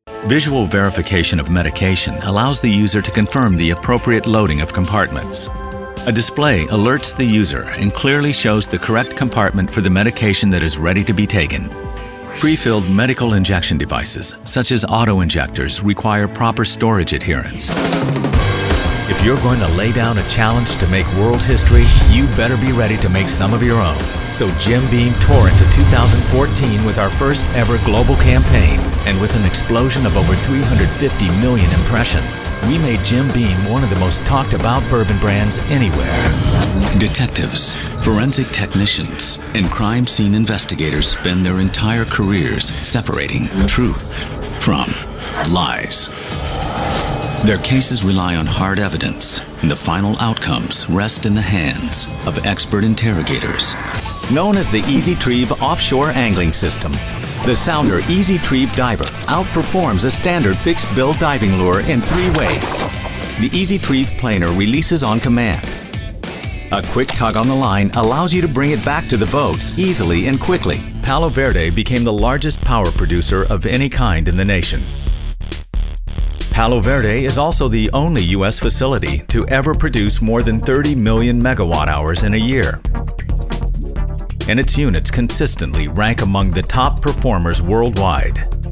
Visual verification of medication allows the user to confirm the appropriate loading of compartments. A display alerts the user and clearly shows the correct compartment for the medication that is ready to be taken. Pre-filled medical injection devices, such as auto-injectors, require proper storage adherence. If you're going to lay down a challenge to make world history, you better be ready to make some of your own. So Jim Beam tore into 2014 with our first ever global campaign, and with an explosion of over 350 million impressions, we made Jim Beam one of the most talked about bourbon brands anywhere. Detectives, forensic technicians, and crime scene investigators spend their entire careers separating truth from lies. Their cases rely on hard evidence, and the final outcomes rest in the hands of expert interrogators. Known as the EasyTreeve offshore angling system, the Sounder EasyTreeve Diver outperforms a standard fixed-bill diving lure in 3 ways. The EasyTreeve planer releases on command. A quick tug on the line allows you to bring it back to the boat easily and quickly. Palo Verde became the largest power producer of any kind in the nation. Palo Verde is also the only U.S. facility to ever produce more than 30 million megawatt hours in a year. And its units consistently rank among the top performers worldwide.